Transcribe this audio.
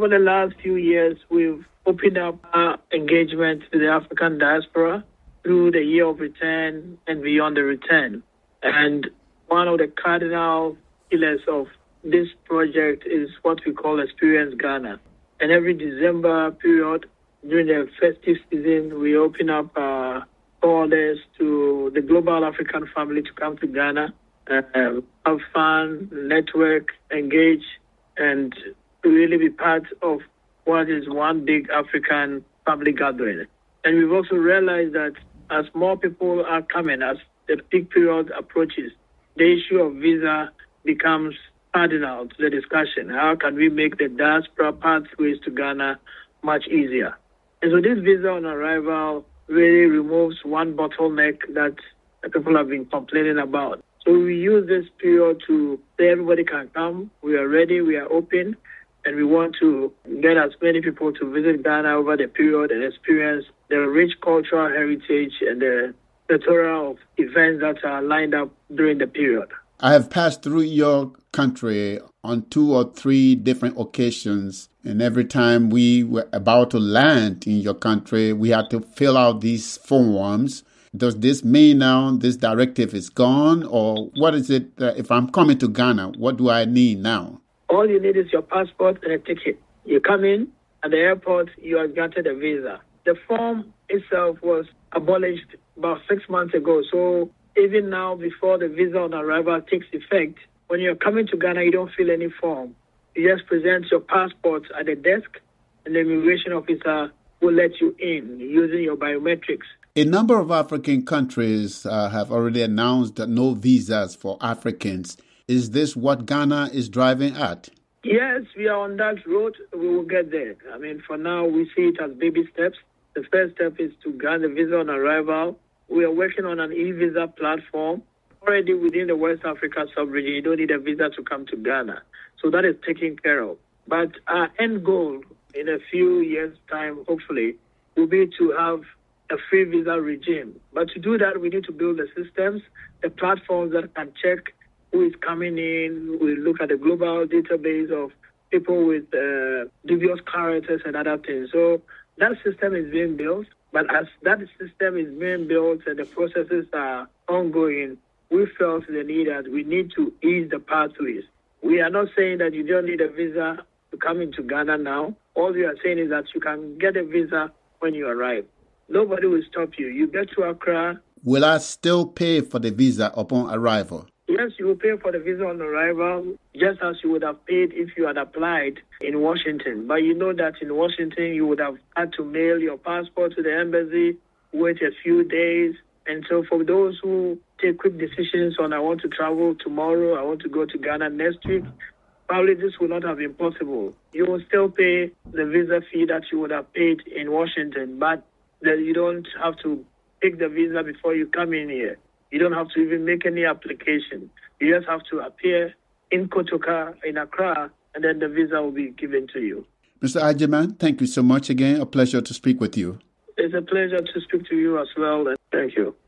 over the last few years, we've opened up our engagement with the African diaspora through the year of return and beyond the return. And one of the cardinal pillars of this project is what we call Experience Ghana. And every December period, during the festive season, we open up borders to the global African family to come to Ghana, have fun, network, engage, and really be part of what is one big African family gathering. And we've also realized that as more people are coming, as the peak period approaches, the issue of visa becomes cardinal to the discussion. How can we make the diaspora pathways to Ghana much easier? And so this visa on arrival really removes one bottleneck that people have been complaining about. So we use this period to say everybody can come. We are ready, we are open, and we want to get as many people to visit Ghana over the period and experience the rich cultural heritage and the plethora of events that are lined up during the period. I have passed through your country on 2 or 3 different occasions, and every time we were about to land in your country, we had to fill out these forms. Does this mean now this directive is gone, or what is it? If I'm coming to Ghana, what do I need now? All you need is your passport and a ticket. You come in at the airport, you are granted a visa. The form itself was abolished about 6 months ago. So even now, before the visa on arrival takes effect, when you're coming to Ghana, you don't fill any form. You just present your passport at the desk, and the immigration officer will let you in using your biometrics. A number of African countries have already announced that no visas for Africans. Is this what Ghana is driving at? Yes, we are on that road. We will get there. I mean, for now, we see it as baby steps. The first step is to grant the visa on arrival. We are working on an e-visa platform. Already within the West Africa sub-region, you don't need a visa to come to Ghana. So that is taken care of. But our end goal in a few years' time, hopefully, will be to have a free visa regime. But to do that, we need to build the systems, the platforms that can check who is coming in. We look at the global database of people with dubious characters and other things. So that system is being built. But as that system is being built and the processes are ongoing, we felt the need that we need to ease the pathways. We are not saying that you don't need a visa to come into Ghana now. All we are saying is that you can get a visa when you arrive. Nobody will stop you. You get to Accra. Will I still pay for the visa upon arrival? Yes, you will pay for the visa on arrival, just as you would have paid if you had applied in Washington. But you know that in Washington, you would have had to mail your passport to the embassy, wait a few days. And so for those who take quick decisions on I want to travel tomorrow, I want to go to Ghana next week, probably this will not have been possible. You will still pay the visa fee that you would have paid in Washington, but then you don't have to take the visa before you come in here. You don't have to even make any application. You just have to appear in Kotoka, in Accra, and then the visa will be given to you. Mr. Agyeman, thank you so much again. A pleasure to speak with you. It's a pleasure to speak to you as well. Thank you.